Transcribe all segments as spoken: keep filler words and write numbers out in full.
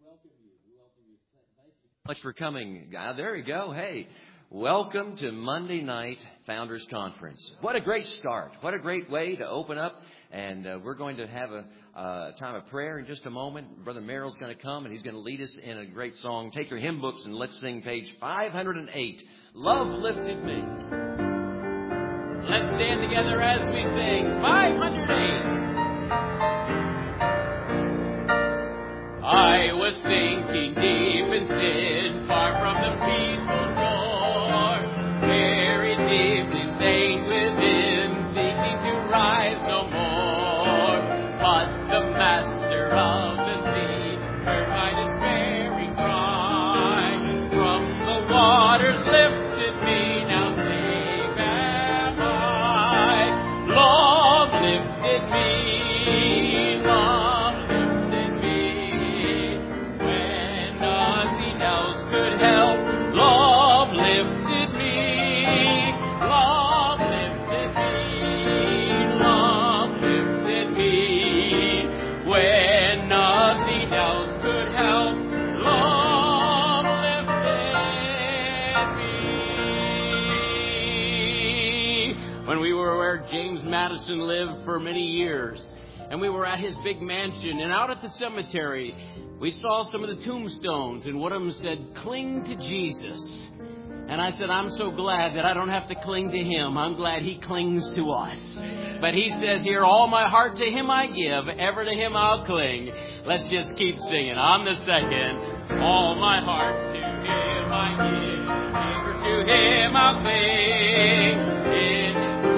welcome you. We welcome you. Thank you so much for coming. Uh, there you go. Hey, welcome to Monday night Founders Conference. What a great start. What a great way to open up. And uh, we're going to have a uh, time of prayer in just a moment. Brother Merrill's going to come and he's going to lead us in a great song. Take your hymn books and let's sing page five hundred eight. Love Lifted Me. Let's stand together as we sing five hundred eight. I was sinking deep in sin, far from the peaceful shore, very deeply stained within, seeking to rise no more. But the Master of the sea heard my despairing cry. From the waters lifted me, now safe am I. Love lifted me, love lifted me, when nothing else could help. Love lifted me, love lifted me, love lifted me, when nothing else could help. Love lifted me. When we were where James Madison lived for many years, and we were at his big mansion, and out at the cemetery, we saw some of the tombstones, and one of them said, "Cling to Jesus." And I said, I'm so glad that I don't have to cling to him. I'm glad he clings to us. But he says here, all my heart to him I give, ever to him I'll cling. Let's just keep singing. On the second, all my heart to him I give, ever to him I'll cling. In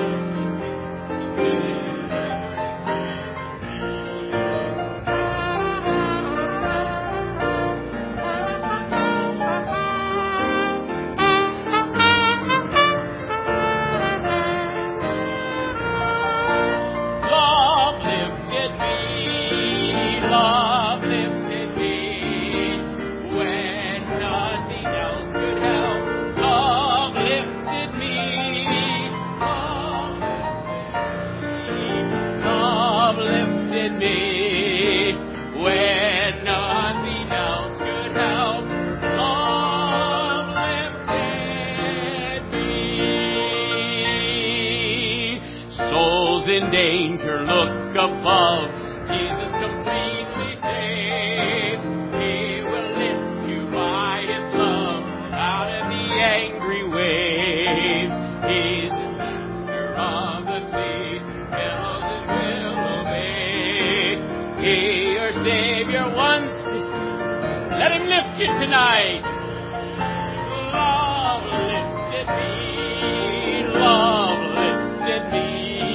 above, Jesus completely saved. He will lift you by his love out of the angry waves. He's the master of the sea, billows and will obey. He, your Savior, once was. Let him lift you tonight. Love lifted me, love lifted me.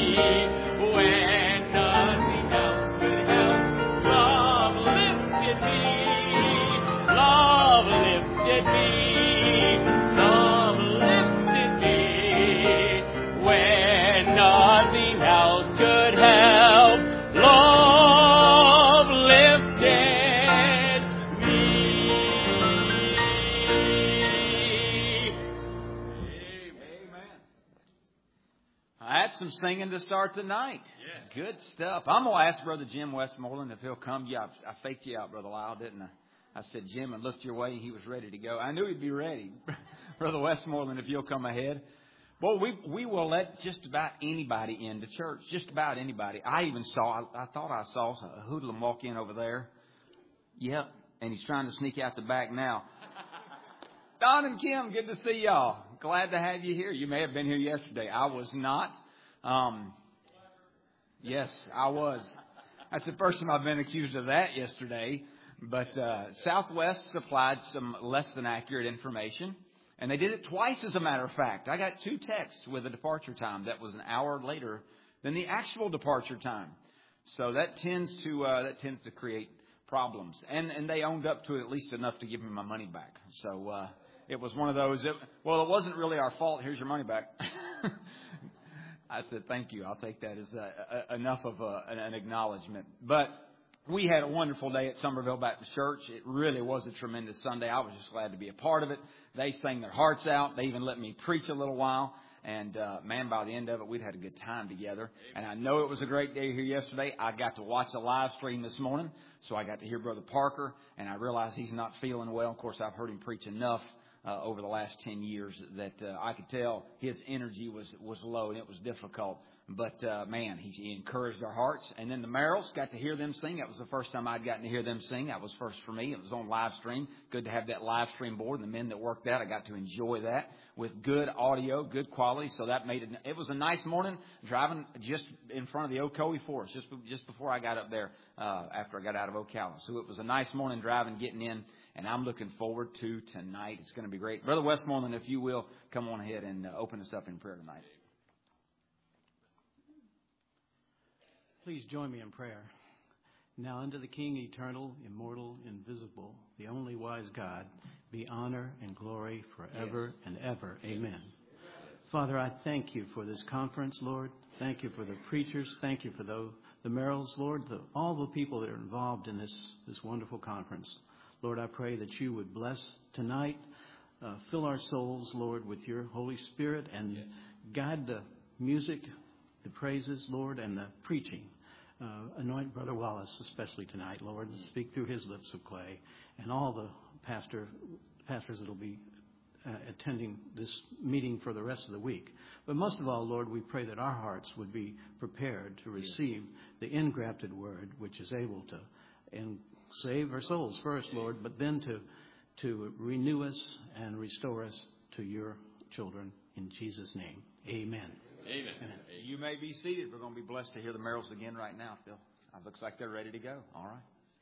Some singing to start the night. Yeah. Good stuff. I'm going to ask Brother Jim Westmoreland if he'll come. Yeah, I, I faked you out, Brother Lyle, didn't I? I said, Jim, and looked your way, and he was ready to go. I knew he'd be ready. Brother Westmoreland, if you'll come ahead. Well, we we will let just about anybody into church. Just about anybody. I even saw, I, I thought I saw a hoodlum walk in over there. Yep. And he's trying to sneak out the back now. Don and Kim, good to see y'all. Glad to have you here. You may have been here yesterday. I was not. Um, yes, I was. That's the first time I've been accused of that yesterday. But uh, Southwest supplied some less than accurate information. And they did it twice, as a matter of fact. I got two texts with a departure time that was an hour later than the actual departure time. So that tends to uh, that tends to create problems. And and they owned up to it at least enough to give me my money back. So uh, it was one of those. It, well, it wasn't really our fault. Here's your money back. I said, thank you. I'll take that as uh, uh, enough of a, an, an acknowledgement. But we had a wonderful day at Somerville Baptist Church. It really was a tremendous Sunday. I was just glad to be a part of it. They sang their hearts out. They even let me preach a little while. And, uh, man, by the end of it, we'd had a good time together. And I know it was a great day here yesterday. I got to watch the live stream this morning, so I got to hear Brother Parker, and I realized he's not feeling well. Of course, I've heard him preach enough uh, over the last ten years that uh, I could tell his energy was, was low, and it was difficult. But, uh, man, he, he encouraged our hearts. And then the Merrills, got to hear them sing. That was the first time I'd gotten to hear them sing. That was first for me. It was on live stream. Good to have that live stream board. And the men that worked that, I got to enjoy that with good audio, good quality. So that made it, it was a nice morning driving just in front of the Ocoee Forest, just, just before I got up there, uh, after I got out of Ocala. So it was a nice morning driving, getting in. And I'm looking forward to tonight. It's going to be great. Brother Westmoreland, if you will, come on ahead and uh, open us up in prayer tonight. Please join me in prayer. Now unto the King, eternal, immortal, invisible, the only wise God, be honor and glory forever yes. and ever. Amen. Father, I thank you for this conference, Lord. Thank you for the preachers. Thank you for the, the Merrills, Lord, the, all the people that are involved in this, this wonderful conference. Lord, I pray that you would bless tonight, uh, fill our souls, Lord, with your Holy Spirit, and yes. guide the music, the praises, Lord, and the preaching. Uh, anoint Brother Wallace, especially tonight, Lord, and speak through his lips of clay, and all the pastor pastors that will be uh, attending this meeting for the rest of the week. But most of all, Lord, we pray that our hearts would be prepared to receive the engrafted word, which is able to and save our souls first, Lord, but then to to renew us and restore us to your children. In Jesus' name, amen. Amen. Amen. You may be seated. We're going to be blessed to hear the Merrills again right now, Phil. It looks like they're ready to go. All right.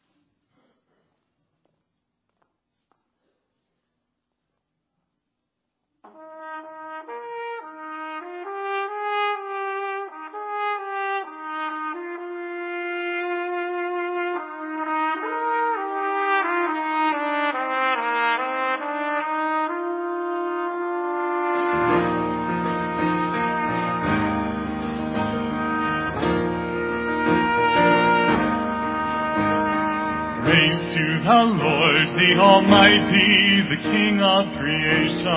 The Lord, the Almighty, the King of creation.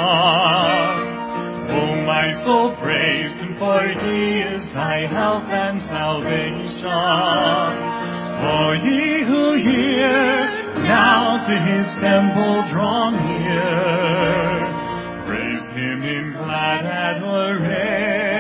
O my soul, praise Him, for He is thy health and salvation. O ye who hear, now to His temple draw near. Praise Him in glad adoration.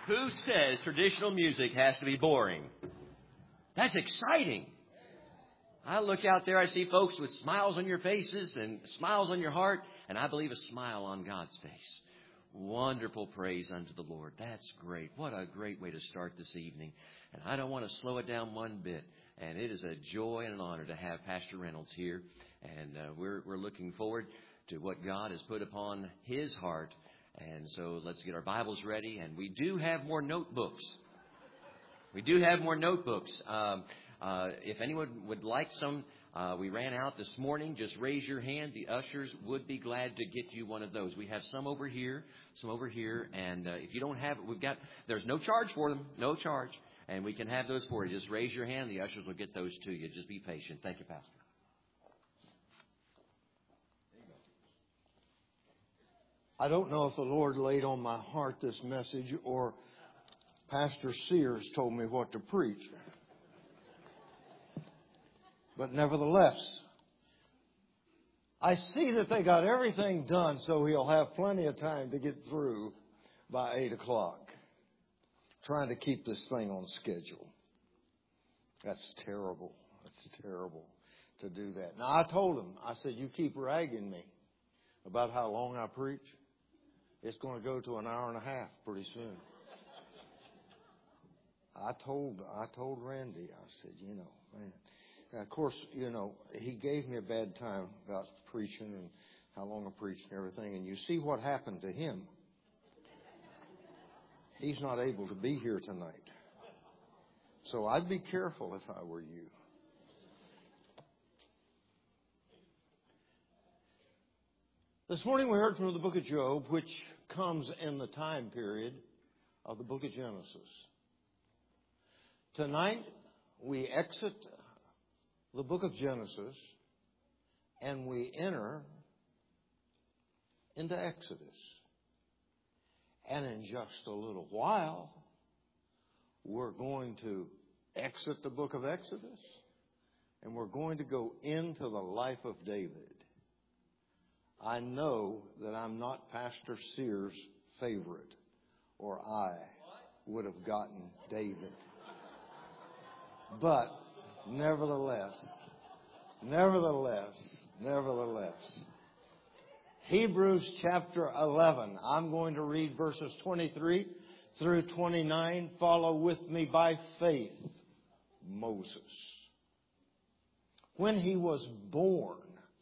Who says traditional music has to be boring? That's exciting. I look out there, I see folks with smiles on your faces and smiles on your heart, and I believe a smile on God's face. Wonderful praise unto the Lord. That's great. What a great way to start this evening. And I don't want to slow it down one bit. And it is a joy and an honor to have Pastor Reynolds here. And uh, we're we're looking forward to what God has put upon his heart. And so let's get our Bibles ready. And we do have more notebooks. We do have more notebooks. Um, uh, if anyone would like some, uh, we ran out this morning. Just raise your hand. The ushers would be glad to get you one of those. We have some over here, some over here. And uh, if you don't have it, we've got, there's no charge for them, no charge. And we can have those for you. Just raise your hand. The ushers will get those to you. Just be patient. Thank you, Pastor. I don't know if the Lord laid on my heart this message or Pastor Sears told me what to preach. But nevertheless, I see that they got everything done so he'll have plenty of time to get through by eight o'clock. Trying to keep this thing on schedule. That's terrible. That's terrible to do that. Now, I told him, I said, you keep ragging me about how long I preach. It's going to go to an hour and a half pretty soon. I told I told Randy, I said, you know, man. And of course, you know, he gave me a bad time about preaching and how long I preached and everything. And you see what happened to him. He's not able to be here tonight. So I'd be careful if I were you. This morning we heard from the book of Job, which comes in the time period of the book of Genesis. Tonight we exit the book of Genesis and we enter into Exodus. And in just a little while, we're going to exit the book of Exodus and we're going to go into the life of David. I know that I'm not Pastor Sears' favorite, or I would have gotten David. But nevertheless, nevertheless, nevertheless, Hebrews chapter eleven. I'm going to read verses twenty-three through twenty-nine. Follow with me by faith. Moses. When he was born,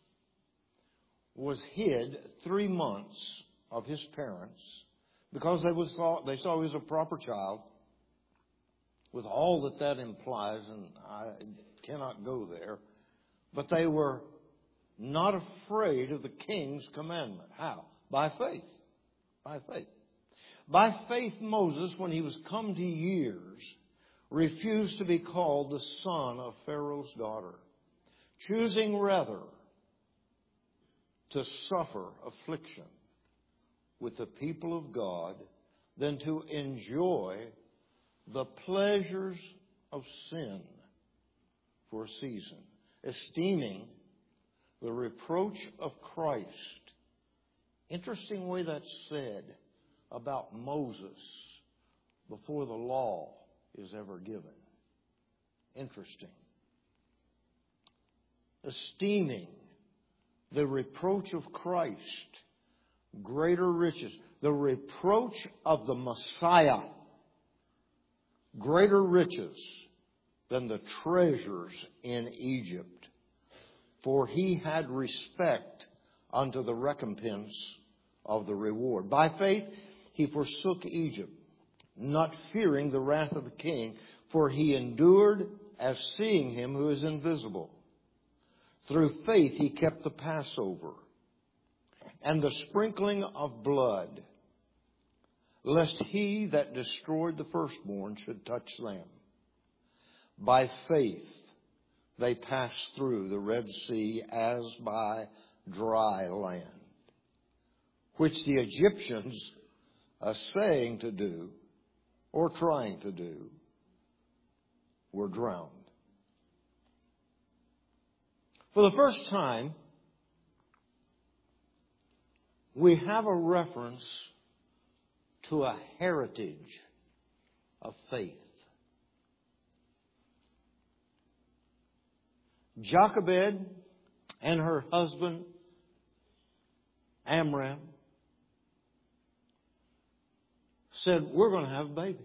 was hid three months of his parents because they was thought, they saw he was a proper child with all that that implies, and I cannot go there. But they were not afraid of the king's commandment. How? By faith. By faith. By faith, Moses, when he was come to years, refused to be called the son of Pharaoh's daughter, choosing rather to suffer affliction with the people of God than to enjoy the pleasures of sin for a season, esteeming the reproach of Christ. Interesting way that's said about Moses before the law is ever given. Interesting. Esteeming the reproach of Christ greater riches. The reproach of the Messiah greater riches than the treasures in Egypt. For he had respect unto the recompense of the reward. By faith he forsook Egypt, not fearing the wrath of the king, for he endured as seeing him who is invisible. Through faith he kept the Passover and the sprinkling of blood, lest he that destroyed the firstborn should touch them. By faith they passed through the Red Sea as by dry land, which the Egyptians, essaying to do or trying to do, were drowned. For the first time, we have a reference to a heritage of faith. Jochebed and her husband Amram said, we're going to have a baby.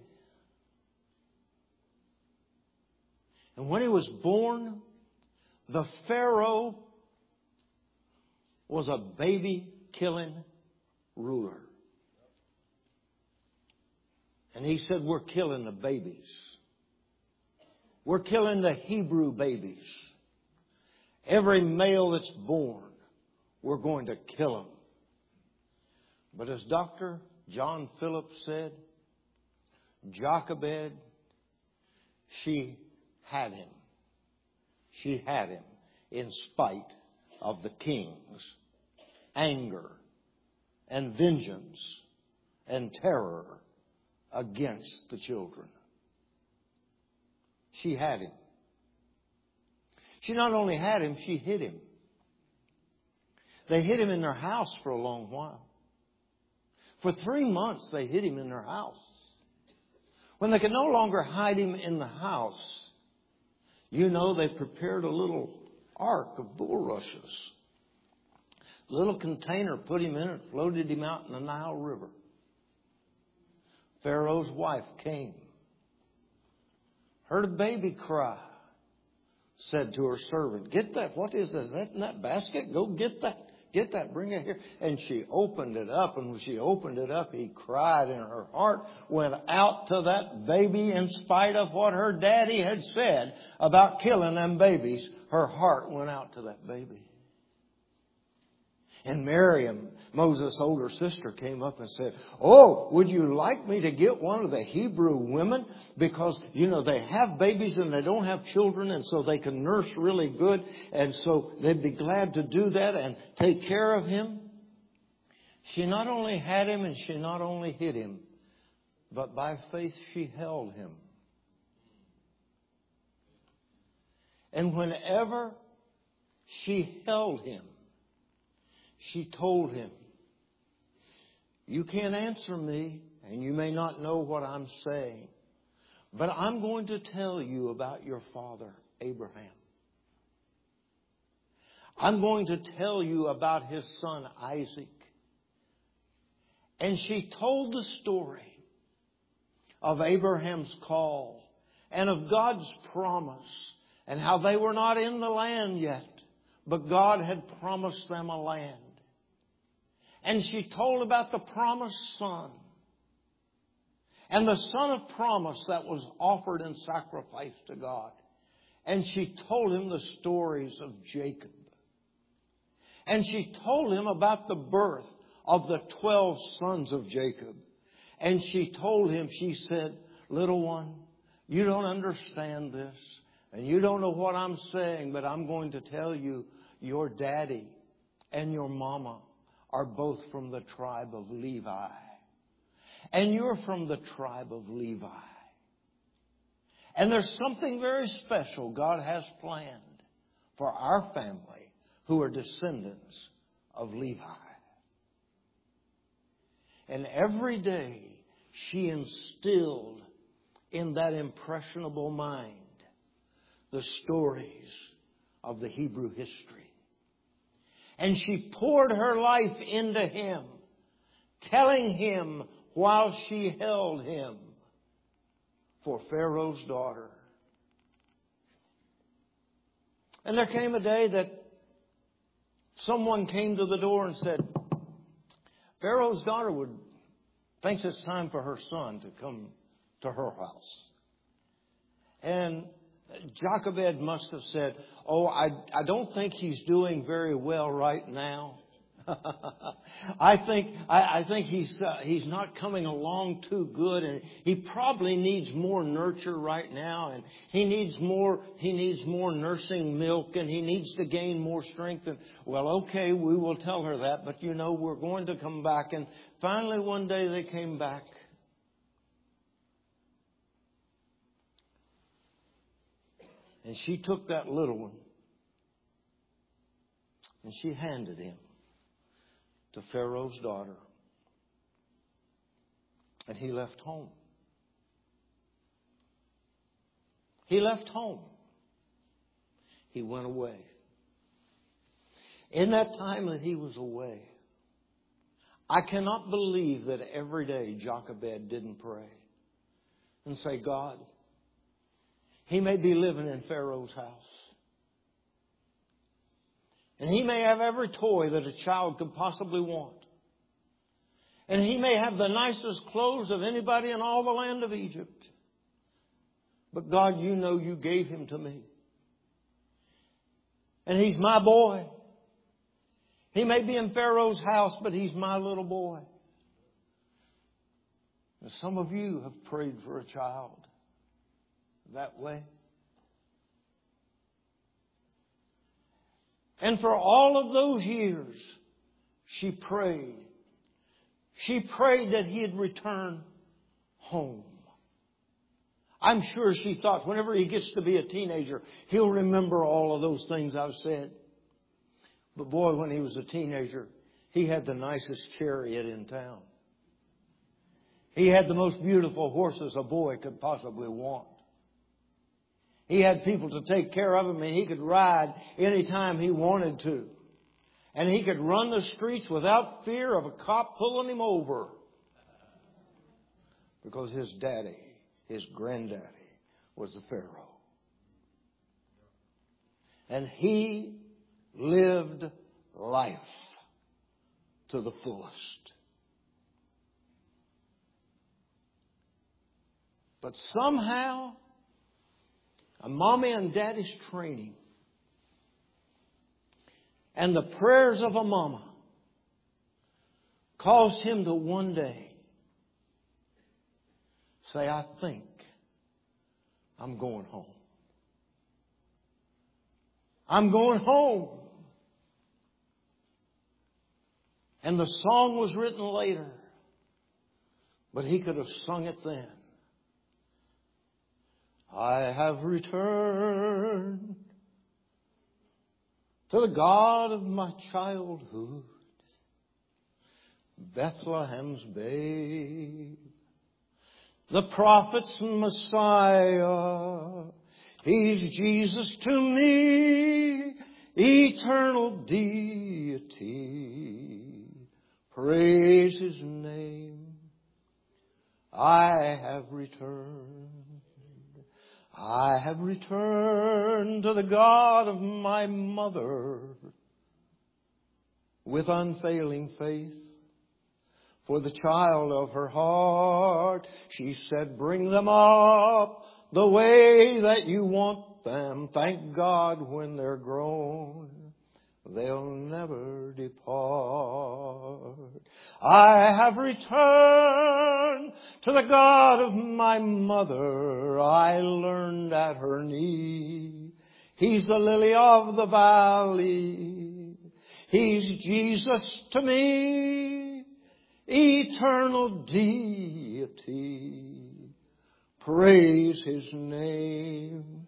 And when he was born, the Pharaoh was a baby-killing ruler. And he said, we're killing the babies. We're killing the Hebrew babies. Every male that's born, we're going to kill them. But as Doctor John Phillips said, Jochebed, she had him. She had him in spite of the king's anger and vengeance and terror against the children. She had him. She not only had him, she hid him. They hid him in their house for a long while. For three months they hid him in their house. When they could no longer hide him in the house, you know, they prepared a little ark of bulrushes. A little container, put him in it, floated him out in the Nile River. Pharaoh's wife came, heard a baby cry, said to her servant, get that, what is that? Is that in that basket? Go get that. Get that, bring it here. And she opened it up, and when she opened it up, he cried, and her heart went out to that baby in spite of what her daddy had said about killing them babies. Her heart went out to that baby. And Miriam, Moses' older sister, came up and said, oh, would you like me to get one of the Hebrew women? Because, you know, they have babies and they don't have children, and so they can nurse really good. And so they'd be glad to do that and take care of him. She not only had him and she not only hid him, but by faith she held him. And whenever she held him, she told him, you can't answer me, and you may not know what I'm saying, but I'm going to tell you about your father, Abraham. I'm going to tell you about his son, Isaac. And she told the story of Abraham's call and of God's promise and how they were not in the land yet, but God had promised them a land. And she told about the promised son. And the son of promise that was offered in sacrifice to God. And she told him the stories of Jacob. And she told him about the birth of the twelve sons of Jacob. And she told him, she said, little one, you don't understand this. And you don't know what I'm saying, but I'm going to tell you, your daddy and your mama are both from the tribe of Levi. And you're from the tribe of Levi. And there's something very special God has planned for our family who are descendants of Levi. And every day she instilled in that impressionable mind the stories of the Hebrew history. And she poured her life into him, telling him while she held him, for Pharaoh's daughter. And there came a day that someone came to the door and said, Pharaoh's daughter would thinks it's time for her son to come to her house. And Jochebed must have said, oh, I, I don't think he's doing very well right now. I think I, I think he's uh, he's not coming along too good, and he probably needs more nurture right now, and he needs more he needs more nursing milk, and he needs to gain more strength. And well, okay, we will tell her that, but you know, we're going to come back. And finally, one day they came back. And she took that little one and she handed him to Pharaoh's daughter. And he left home. He left home. He went away. In that time that he was away, I cannot believe that every day Jochebed didn't pray and say, God, he may be living in Pharaoh's house. And he may have every toy that a child could possibly want. And he may have the nicest clothes of anybody in all the land of Egypt. But God, you know you gave him to me. And he's my boy. He may be in Pharaoh's house, but he's my little boy. And some of you have prayed for a child that way. And for all of those years, she prayed. She prayed that he'd return home. I'm sure she thought whenever he gets to be a teenager, he'll remember all of those things I've said. But boy, when he was a teenager, he had the nicest chariot in town. He had the most beautiful horses a boy could possibly want. He had people to take care of him, and he could ride anytime he wanted to. And he could run the streets without fear of a cop pulling him over. Because his daddy, his granddaddy, was the Pharaoh. And he lived life to the fullest. But somehow, a mommy and daddy's training and the prayers of a mama caused him to one day say, I think I'm going home. I'm going home. And the song was written later, but he could have sung it then. I have returned to the God of my childhood, Bethlehem's babe, the prophet's Messiah. He's Jesus to me, eternal deity. Praise his name. I have returned. I have returned to the God of my mother with unfailing faith. For the child of her heart, she said, bring them up the way that you want them. Thank God when they're grown, they'll never depart. I have returned to the God of my mother. I learned at her knee. He's the lily of the valley. He's Jesus to me, eternal deity. Praise his name.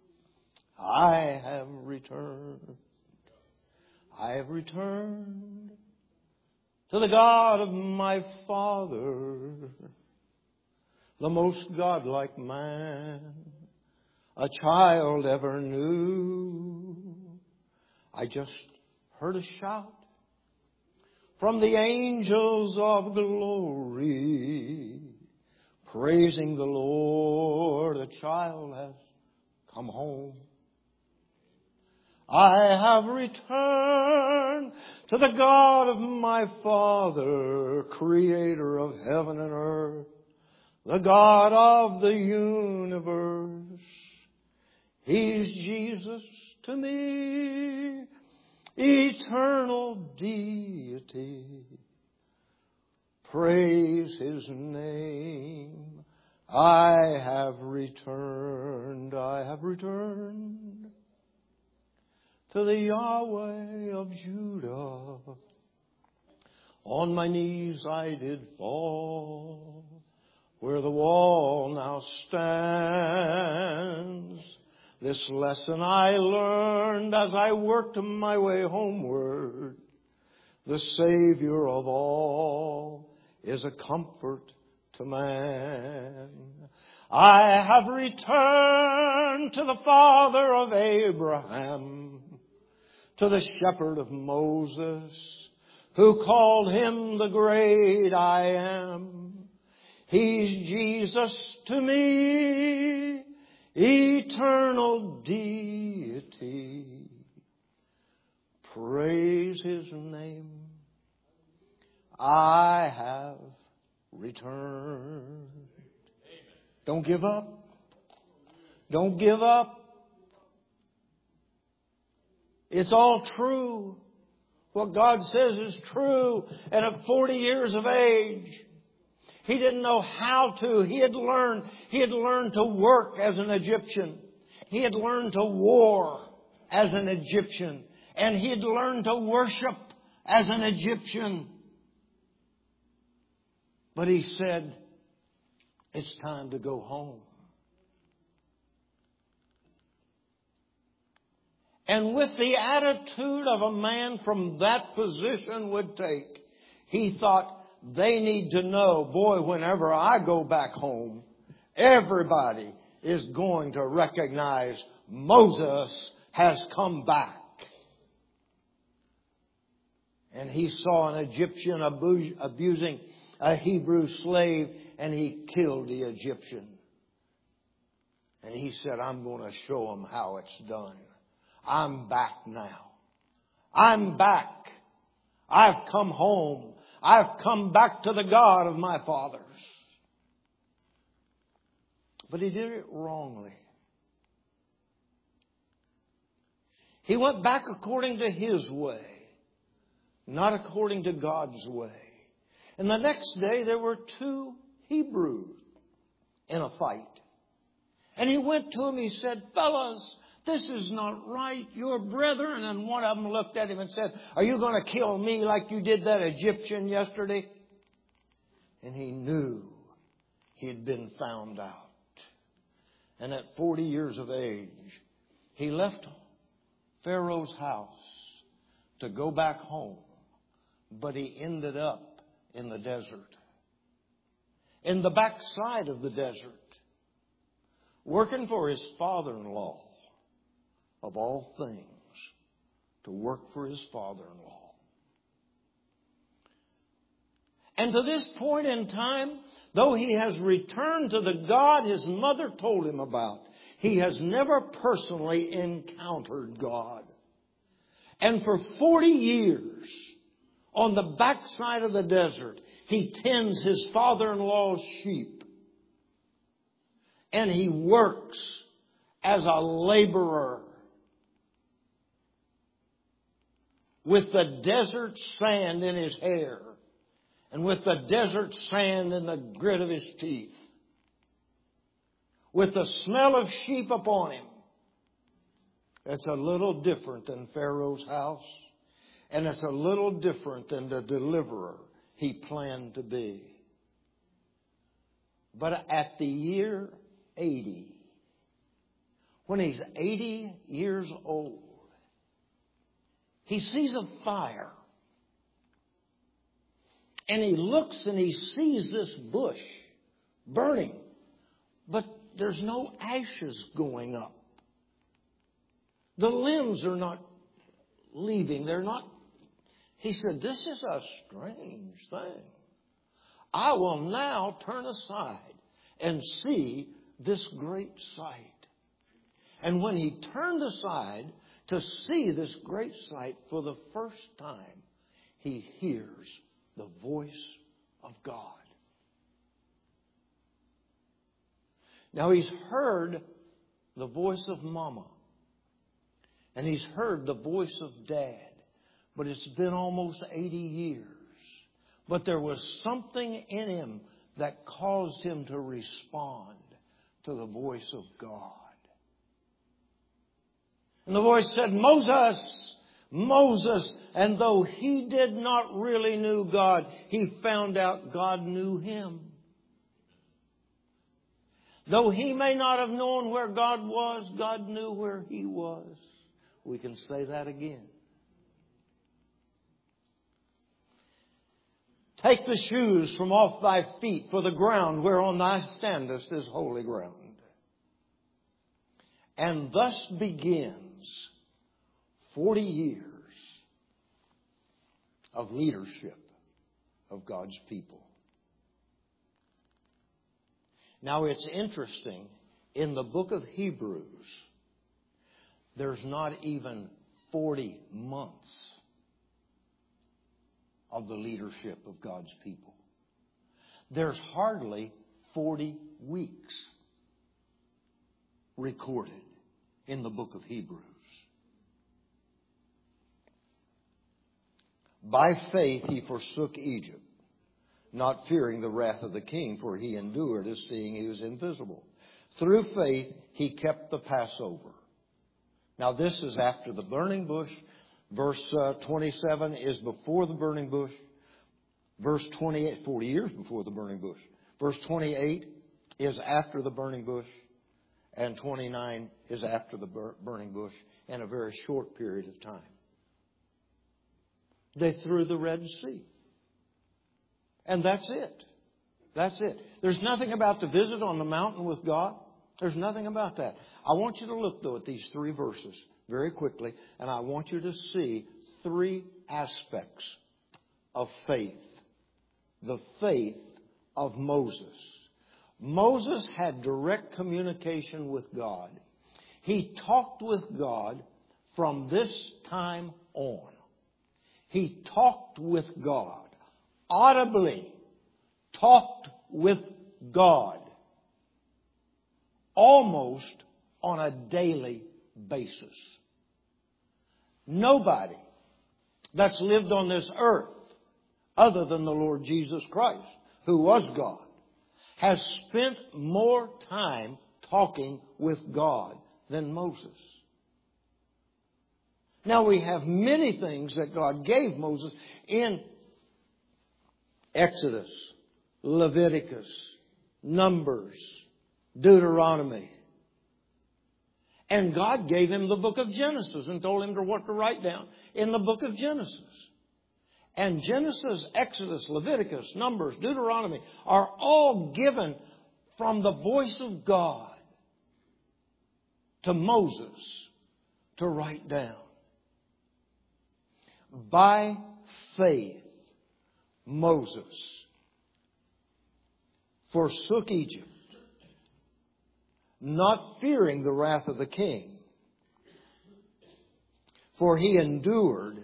I have returned. I have returned to the God of my father, the most godlike man a child ever knew. I just heard a shout from the angels of glory, praising the Lord. A child has come home. I have returned to the God of my father, creator of heaven and earth, the God of the universe. He's Jesus to me, eternal deity. Praise his name. I have returned, I have returned to the Yahweh of Judah. On my knees I did fall, where the wall now stands. This lesson I learned as I worked my way homeward. The Savior of all is a comfort to man. I have returned to the father of Abraham, to the shepherd of Moses, who called him the great I am. He's Jesus to me, eternal deity. Praise His name. I have returned. Don't give up. Don't give up. It's all true. What God says is true. And at forty years of age, he didn't know how to. He had learned, he had learned to work as an Egyptian. He had learned to war as an Egyptian. And he had learned to worship as an Egyptian. But he said, it's time to go home. And with the attitude of a man from that position would take, he thought, they need to know, boy, whenever I go back home, everybody is going to recognize Moses has come back. And he saw an Egyptian abu- abusing a Hebrew slave, and he killed the Egyptian. And he said, I'm going to show them how it's done. I'm back now. I'm back. I've come home. I've come back to the God of my fathers. But he did it wrongly. He went back according to his way, not according to God's way. And the next day there were two Hebrews in a fight. And he went to them, he said, fellas, this is not right. Your brethren. And one of them looked at him and said, are you going to kill me like you did that Egyptian yesterday? And he knew he had been found out. And at forty years of age, he left Pharaoh's house to go back home. But he ended up in the desert. In the backside of the desert. Working for his father-in-law. Of all things, to work for his father-in-law. And to this point in time, though he has returned to the God his mother told him about, he has never personally encountered God. And for forty years, on the backside of the desert, he tends his father-in-law's sheep. And he works as a laborer. With the desert sand in his hair. And with the desert sand in the grit of his teeth. With the smell of sheep upon him. It's a little different than Pharaoh's house. And it's a little different than the deliverer he planned to be. But at the year eighty, when he's eighty years old, he sees a fire. And he looks and he sees this bush burning. But there's no ashes going up. The limbs are not leaving. They're not. He said, this is a strange thing. I will now turn aside and see this great sight. And when he turned aside to see this great sight for the first time, he hears the voice of God. Now he's heard the voice of Mama. And he's heard the voice of Dad. But it's been almost eighty years. But there was something in him that caused him to respond to the voice of God. And the voice said, Moses, Moses. And though he did not really know God, he found out God knew him. Though he may not have known where God was, God knew where he was. We can say that again. Take the shoes from off thy feet, for the ground whereon thou standest is holy ground. And thus begins forty years of leadership of God's people. Now it's interesting, in the book of Hebrews, there's not even forty months of the leadership of God's people. There's hardly forty weeks recorded in the book of Hebrews. By faith he forsook Egypt, not fearing the wrath of the king, for he endured as seeing he was invisible. Through faith he kept the Passover. Now this is after the burning bush. Verse uh, twenty-seven is before the burning bush. Verse twenty-eight, forty years before the burning bush. Verse twenty-eight is after the burning bush. And twenty-nine is after the bur- burning bush in a very short period of time. They threw the Red Sea. And that's it. That's it. There's nothing about the visit on the mountain with God. There's nothing about that. I want you to look, though, at these three verses very quickly, and I want you to see three aspects of faith. The faith of Moses. Moses had direct communication with God. He talked with God from this time on. He talked with God. Audibly talked with God. Almost on a daily basis. Nobody that's lived on this earth, other than the Lord Jesus Christ, who was God, has spent more time talking with God than Moses. Now we have many things that God gave Moses in Exodus, Leviticus, Numbers, Deuteronomy. And God gave him the book of Genesis and told him to what to write down in the book of Genesis. And Genesis, Exodus, Leviticus, Numbers, Deuteronomy are all given from the voice of God to Moses to write down. By faith, Moses forsook Egypt, not fearing the wrath of the king, for he endured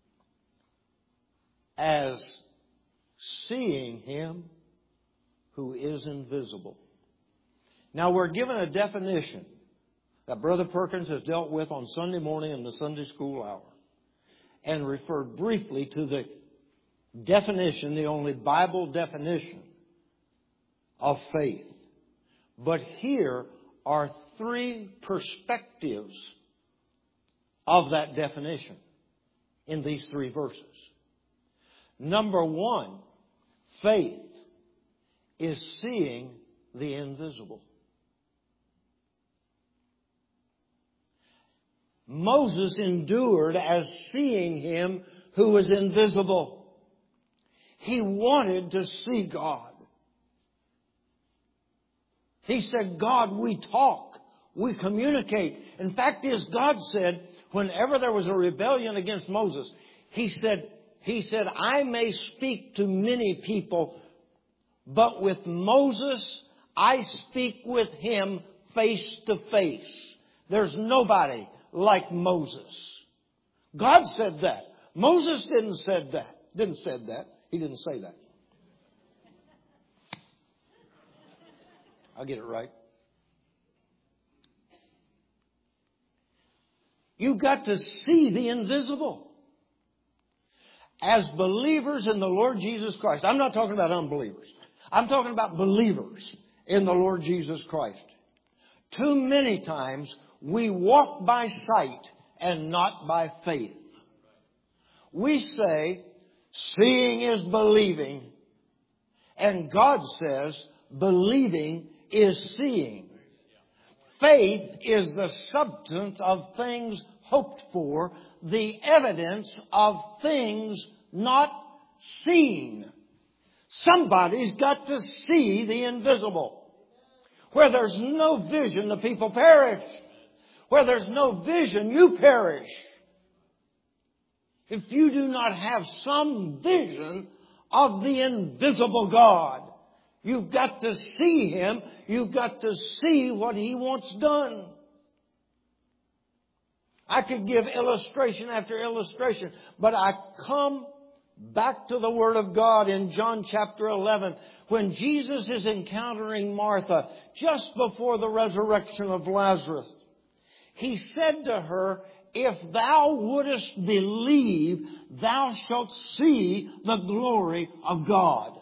as seeing him who is invisible. Now we're given a definition that Brother Perkins has dealt with on Sunday morning in the Sunday school hour and referred briefly to the definition, the only Bible definition of faith. But here are three perspectives of that definition in these three verses. Number one, faith is seeing the invisible. Moses endured as seeing him who was invisible. He wanted to see God. He said, God, we talk, we communicate. In fact, as God said, whenever there was a rebellion against Moses, He said, He said, I may speak to many people, but with Moses, I speak with him face to face. There's nobody like Moses. God said that. Moses didn't said that. Didn't said that. He didn't say that. I'll get it right. You've got to see the invisible. As believers in the Lord Jesus Christ. I'm not talking about unbelievers. I'm talking about believers in the Lord Jesus Christ. Too many times we walk by sight and not by faith. We say, seeing is believing. And God says, believing is seeing. Faith is the substance of things hoped for, the evidence of things not seen. Somebody's got to see the invisible. Where there's no vision, the people perish. Where there's no vision, you perish. If you do not have some vision of the invisible God, you've got to see Him. You've got to see what He wants done. I could give illustration after illustration, but I come back to the Word of God in John chapter eleven, when Jesus is encountering Martha just before the resurrection of Lazarus. He said to her, if thou wouldest believe, thou shalt see the glory of God.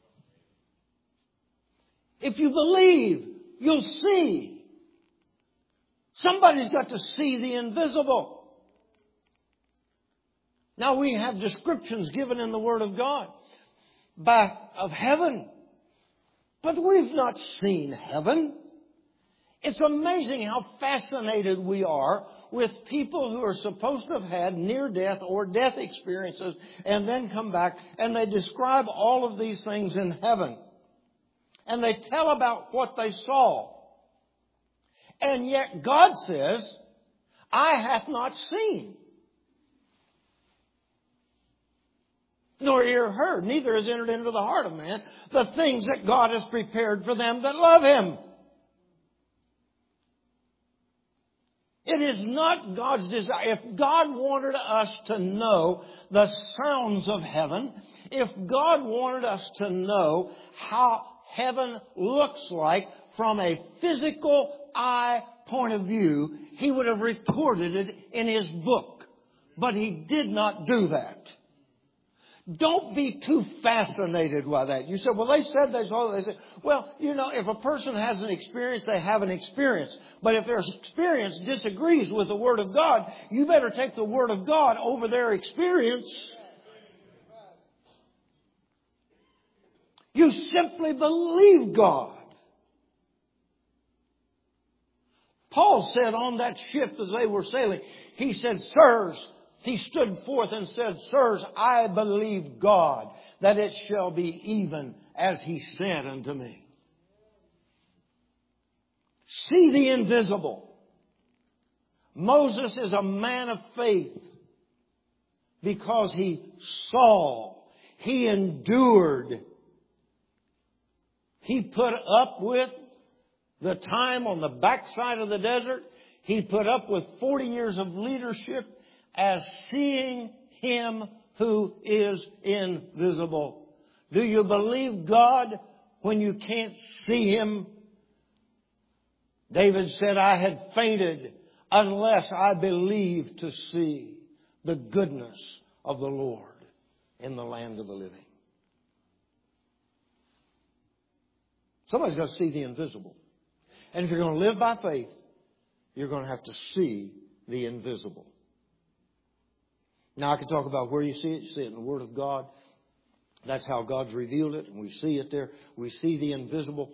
If you believe, you'll see. Somebody's got to see the invisible. Now we have descriptions given in the Word of God by, of heaven. But we've not seen heaven. It's amazing how fascinated we are with people who are supposed to have had near-death or death experiences and then come back and they describe all of these things in heaven. And they tell about what they saw. And yet God says, eye hath not seen, nor ear heard, neither has entered into the heart of man the things that God has prepared for them that love Him. It is not God's desire. If God wanted us to know the sounds of heaven, if God wanted us to know how heaven looks like from a physical eye point of view, He would have recorded it in His book. But He did not do that. Don't be too fascinated by that. You said, well, they said they saw it. They said, well, you know, if a person has an experience, they have an experience. But if their experience disagrees with the Word of God, you better take the Word of God over their experience. You simply believe God. Paul said on that ship as they were sailing, he said, sirs, he stood forth and said, sirs, I believe God that it shall be even as He said unto me. See the invisible. Moses is a man of faith because he saw, he endured, he put up with the time on the backside of the desert. He put up with forty years of leadership as seeing Him who is invisible. Do you believe God when you can't see Him? David said, I had fainted unless I believed to see the goodness of the Lord in the land of the living. Somebody's got to see the invisible. And if you're going to live by faith, you're going to have to see the invisible. Now I can talk about where you see it. You see it in the Word of God. That's how God's revealed it. And we see it there. We see the invisible.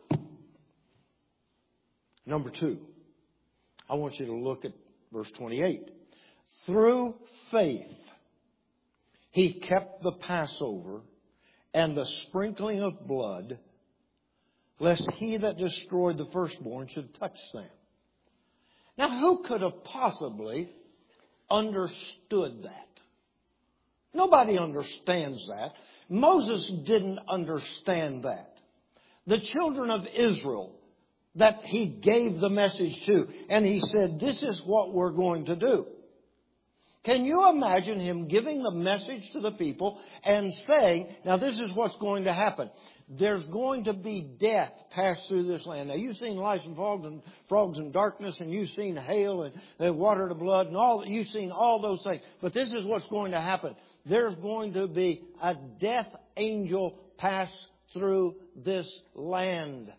Number two, I want you to look at verse twenty-eight. Through faith, He kept the Passover and the sprinkling of blood, lest he that destroyed the firstborn should touch them. Now, who could have possibly understood that? Nobody understands that. Moses didn't understand that. The children of Israel that he gave the message to, and he said, this is what we're going to do. Can you imagine him giving the message to the people and saying, now this is what's going to happen. There's going to be death pass through this land. Now, you've seen lice and frogs and frogs and darkness, and you've seen hail and, and water to blood, and all. You've seen all those things. But this is what's going to happen. There's going to be a death angel pass through this land.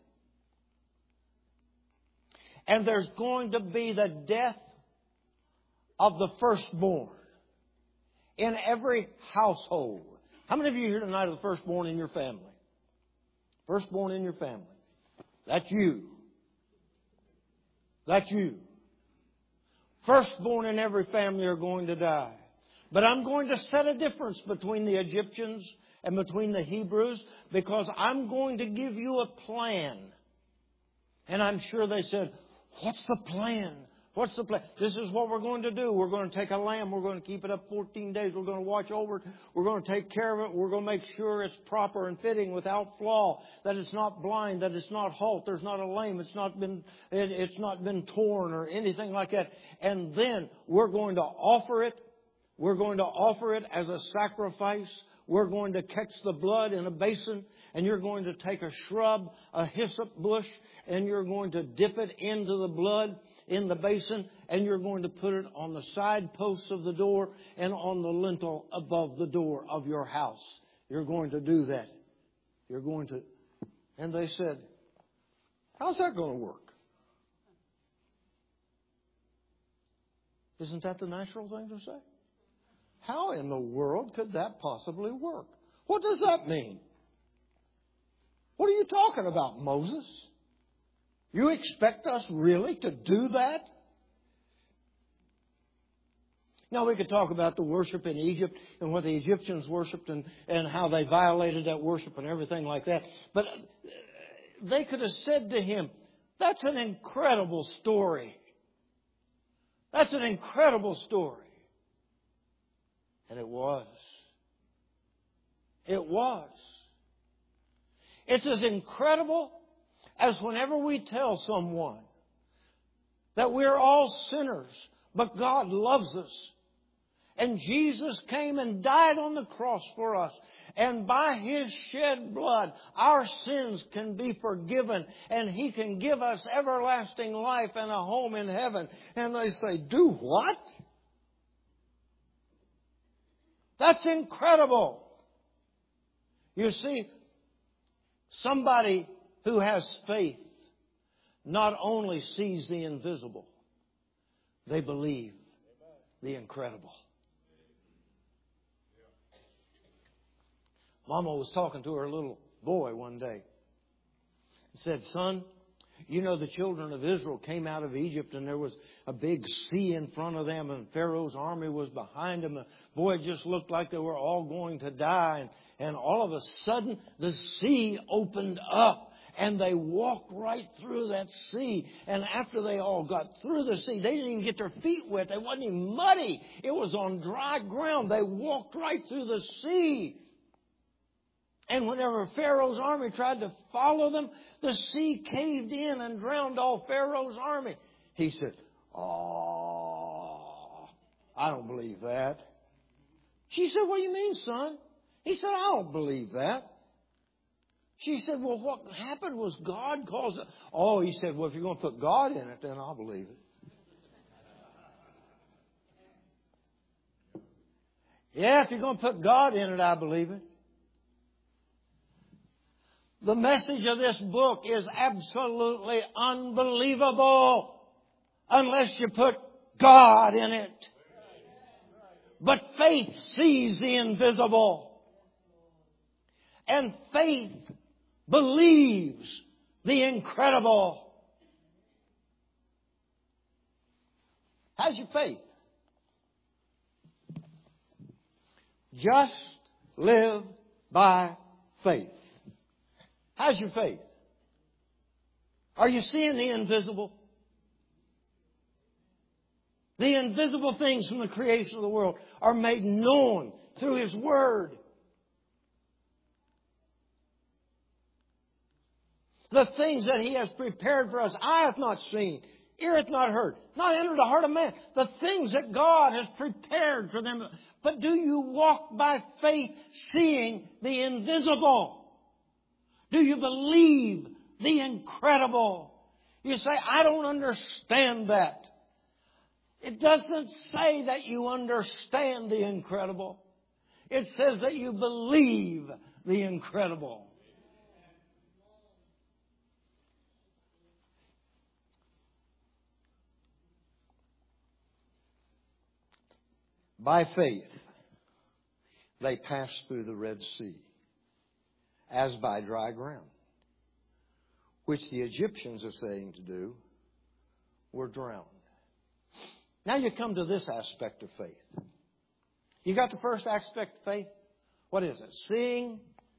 And there's going to be the death of the firstborn in every household. How many of you here tonight are the firstborn in your family? Firstborn in your family. That's you. That's you. Firstborn in every family are going to die. But I'm going to set a difference between the Egyptians and between the Hebrews, because I'm going to give you a plan. And I'm sure they said, what's the plan? What's the plan? This is what we're going to do. We're going to take a lamb. We're going to keep it up fourteen days. We're going to watch over it. We're going to take care of it. We're going to make sure it's proper and fitting without flaw. That it's not blind. That it's not halt. There's not a lame. It's not been, it, it's not been torn or anything like that. And then we're going to offer it. We're going to offer it as a sacrifice. We're going to catch the blood in a basin. And you're going to take a shrub, a hyssop bush, and you're going to dip it into the blood in the basin, and you're going to put it on the side posts of the door and on the lintel above the door of your house. You're going to do that. You're going to... And they said, how's that going to work? Isn't that the natural thing to say? How in the world could that possibly work? What does that mean? What are you talking about, Moses? You expect us really to do that? Now, we could talk about the worship in Egypt and what the Egyptians worshipped and, and how they violated that worship and everything like that. But they could have said to him, that's an incredible story. That's an incredible story. And it was. It was. It's as incredible as whenever we tell someone that we're all sinners, but God loves us. And Jesus came and died on the cross for us. And by His shed blood, our sins can be forgiven. And He can give us everlasting life and a home in heaven. And they say, do what? That's incredible. You see, somebody who has faith not only sees the invisible, they believe the incredible. Mama was talking to her little boy one day and said, son, you know the children of Israel came out of Egypt and there was a big sea in front of them and Pharaoh's army was behind them. The boy just looked like they were all going to die. And, and all of a sudden the sea opened up. And they walked right through that sea. And after they all got through the sea, they didn't even get their feet wet. They wasn't even muddy. It was on dry ground. They walked right through the sea. And whenever Pharaoh's army tried to follow them, the sea caved in and drowned all Pharaoh's army. He said, oh, I don't believe that. She said, what do you mean, son? He said, I don't believe that. She said, well, what happened was God caused it. Oh, he said, well, if you're going to put God in it, then I'll believe it. Yeah, if you're going to put God in it, I believe it. The message of this book is absolutely unbelievable unless you put God in it. But faith sees the invisible. And faith believes the incredible. How's your faith? Just live by faith. How's your faith? Are you seeing the invisible? The invisible things from the creation of the world are made known through His Word. The things that He has prepared for us, eye hath not seen, ear hath not heard, not entered the heart of man. The things that God has prepared for them. But do you walk by faith seeing the invisible? Do you believe the incredible? You say, I don't understand that. It doesn't say that you understand the incredible. It says that you believe the incredible. By faith, they passed through the Red Sea as by dry ground, which the Egyptians are saying to do, were drowned. Now you come to this aspect of faith. You got the first aspect of faith? What is it? Seeing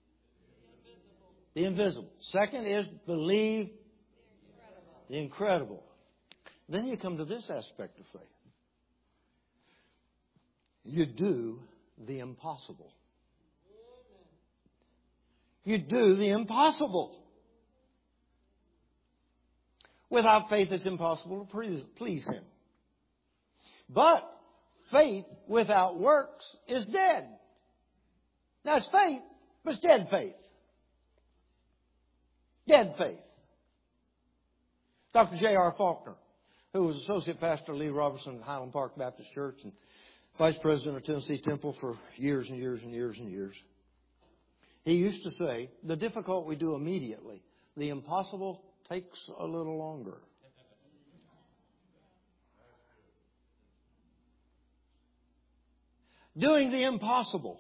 the invisible. Second is believe the incredible. Then you come to this aspect of faith. You do the impossible. You do the impossible. Without faith, it's impossible to please Him. But faith without works is dead. Now, it's faith, but it's dead faith. Dead faith. Doctor J R Faulkner, who was associate pastor of Lee Robertson at Highland Park Baptist Church and vice president of Tennessee Temple for years and years and years and years. He used to say, the difficult we do immediately. The impossible takes a little longer. Doing the impossible.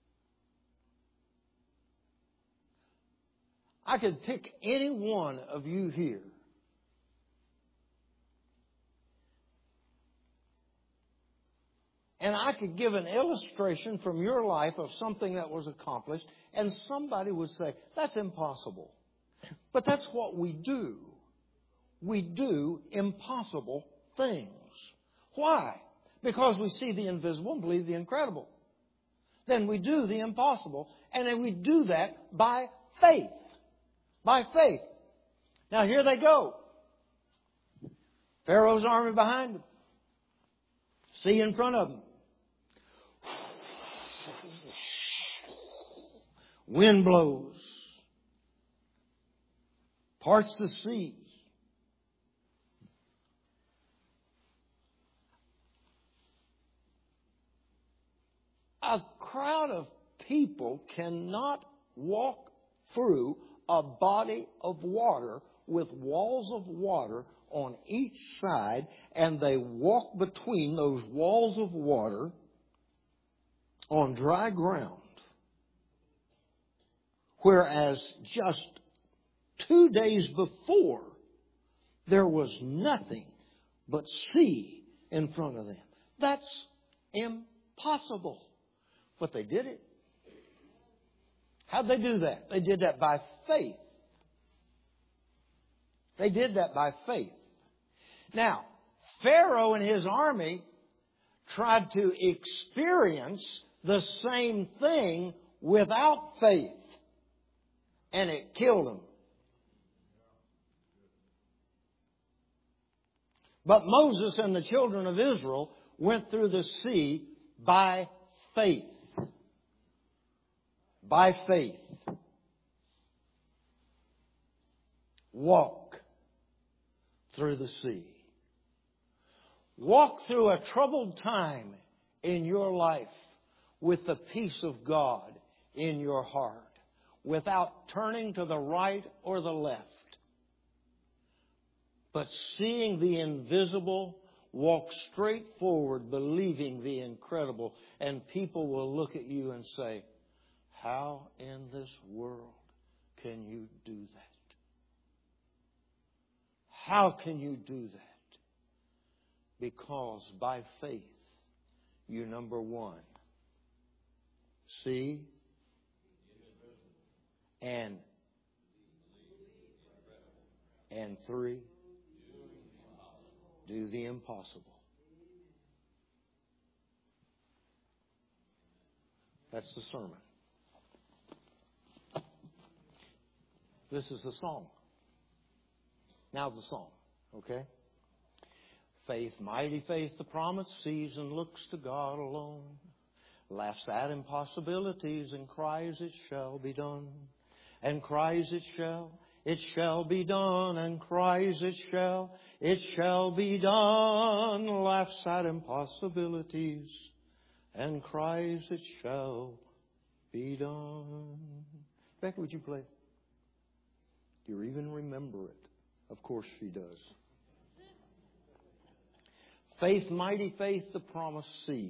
I could pick any one of you here and I could give an illustration from your life of something that was accomplished, and somebody would say, that's impossible. But that's what we do. We do impossible things. Why? Because we see the invisible and believe the incredible. Then we do the impossible, and then we do that by faith. By faith. Now here they go. Pharaoh's army behind them. Sea in front of them. Wind blows. Parts the sea. A crowd of people cannot walk through a body of water with walls of water on each side, and they walk between those walls of water on dry ground. Whereas just two days before, there was nothing but sea in front of them. That's impossible. But they did it. How'd they do that? They did that by faith. They did that by faith. Now, Pharaoh and his army tried to experience the same thing without faith. And it killed them. But Moses and the children of Israel went through the sea by faith. By faith. Walk through the sea. Walk through a troubled time in your life with the peace of God in your heart, without turning to the right or the left, but seeing the invisible, walk straight forward, believing the incredible, and people will look at you and say, how in this world can you do that? How can you do that? Because by faith, you, number one, see, and and three, do the impossible. That's the sermon. This is the song. Now the song, okay? Faith, mighty faith, the promise sees and looks to God alone. Laughs at impossibilities and cries, it shall be done. And cries, it shall, it shall be done. And cries, it shall, it shall be done. Laughs at impossibilities and cries, it shall be done. Becky, would you play? Do you even remember it? Of course she does. Faith, mighty faith, the promise sees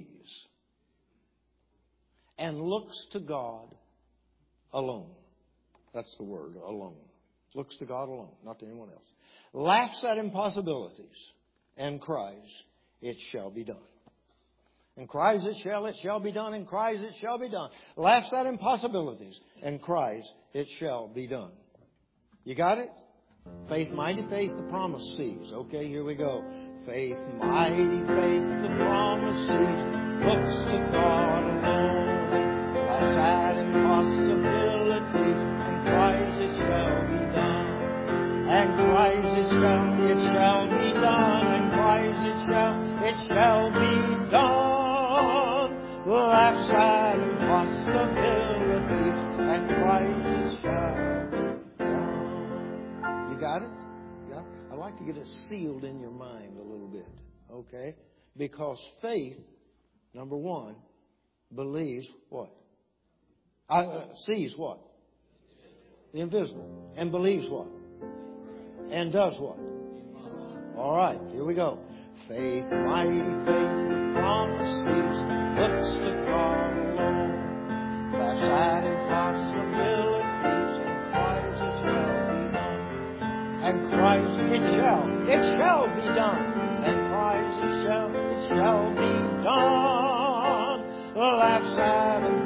and looks to God alone. That's the word, alone. Looks to God alone, not to anyone else. Laughs at impossibilities and cries, it shall be done. and cries it shall, it shall be done, and cries it shall be done. Laughs at impossibilities and cries it shall be done. You got it? Faith, mighty faith, the promise sees. Okay, here we go. Faith, mighty faith, the promise sees. Looks to God alone. Laughs at impossibilities and cries it shall be done. And cries it shall, it shall be done. And cries it shall, it shall be done. Laughs at impossibilities and cries it shall be done. You got it? Yeah. I'd like to get it sealed in your mind a little bit. Okay? Because faith, number one, believes what? Uh, sees what? The invisible. And believes what? And does what? All right, here we go. Faith, mighty faith, the promise sees, looks to God alone. Laughs at impossibilities and cries it shall be done. And cries it shall, it shall be done. And cries it shall, it shall be done. Laughs at